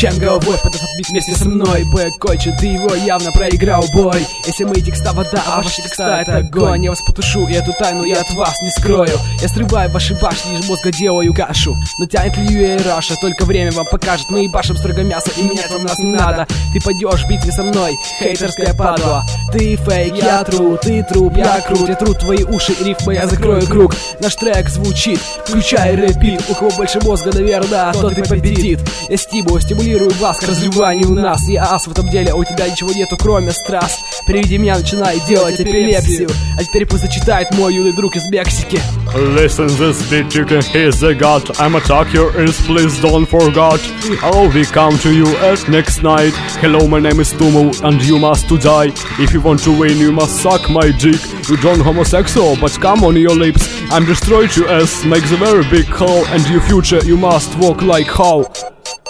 чем головой. Подав отбить вместе со мной бой кончен, ты его явно проиграл бой. Если мои текста вода, а ваши текста это огонь, я вас потушу, и эту тайну я от вас не скрою. Я срываю ваши башни, из мозга делаю кашу. Но тянет ли Ю и Раша, только время вам покажет. Мы ебашим строго мясо, и менять вам нас не надо. Ты пойдешь в битве со мной, хейтерская падла. Ты фейк, я тру, ты труп, я крут. Я тру твои уши и рифмы, я закрою круг. Наш трек звучит, включай репит. У кого больше мозга, наверное, тот и победит. Я стимулирую вас к разливанию нас. Я ас в этом деле, а у тебя ничего нету, кроме страз. При виде меня начинай делать эпилепсию. А теперь пусть зачитает мой юный друг из Мексики. Listen this beat, you can hear the God. I'm attack your ears, please don't forget. I'll be come to you at next night. Hello, my name is Tumu, and you must to die. If you want to win, you must suck my dick. You don't homosexual, but come on your lips. I'm destroyed you ass, make the very big hole, and your future you must walk like how.